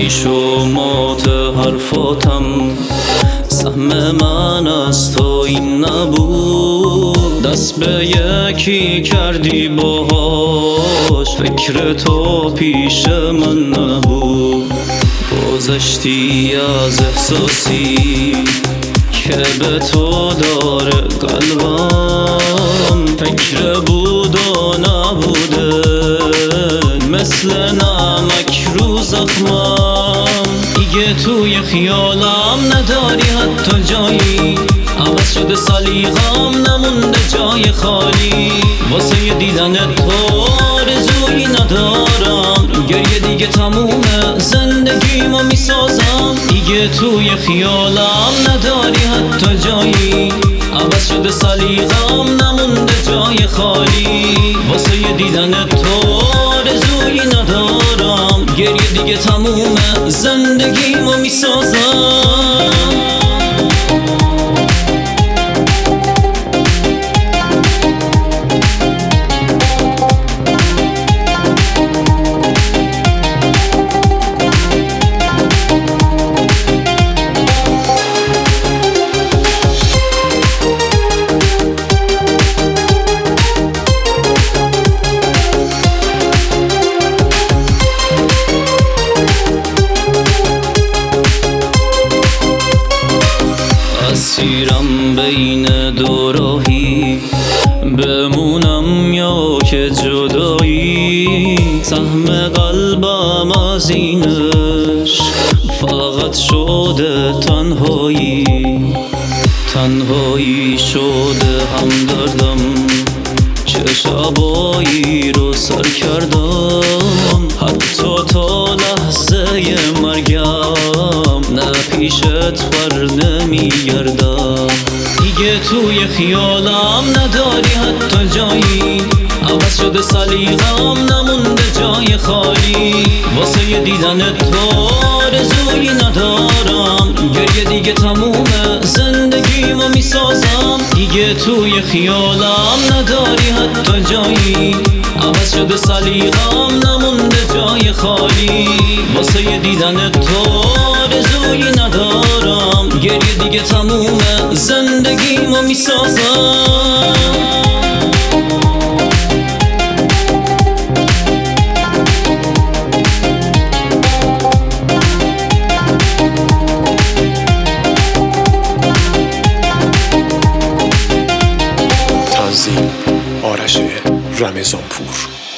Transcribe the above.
پیش و مات حرفاتم، سهم من از تو این نبود. دست به یکی کردی باهاش، فکر تو پیش من نبود. گذشتی از احساسی که به تو داره قلبم، فکر بود و نبوده مثل نمک رو زخمم. دیگه توی خیالم نداری حتی جایی، عوض شده سلیقم نمونده جای خالی. واسه دیدن تو آرزویی ندارم، گریه دیگه تمومه زندگیمو میسازم. دیگه توی خیالم نداری حتی جایی، عوض شده سلیقم نمونده جای خالی. واسه دیدن تو آرزویی ندارم، گریه دیگه تمومه زندگیمو میسازم. اسیرم بین دو راهی، بمونم یا که جدایی. سهم قلبم از این عشق فقط شده تنهایی، تنهایی شده همدردم که شبایی رو سر کردم. حتی تا لحظه مرگم نه پیشت بر نمیگردم. دیگه توی خیالم نداری حتی جایی، عوض شده سلیقم نمونده جای خالی. واسه دیدن تو آرزویی ندارم، گریه دیگه تمومه زندگیمو میسازم. دیگه توی خیالم نداری حتی جایی، عوض شده سلیقم نمونده جای خالی. واسه دیدن تو آرزویی ندارم، گریه دیگه تمومه زندگیمو میسازم. تنظیم آرش رمضانپور.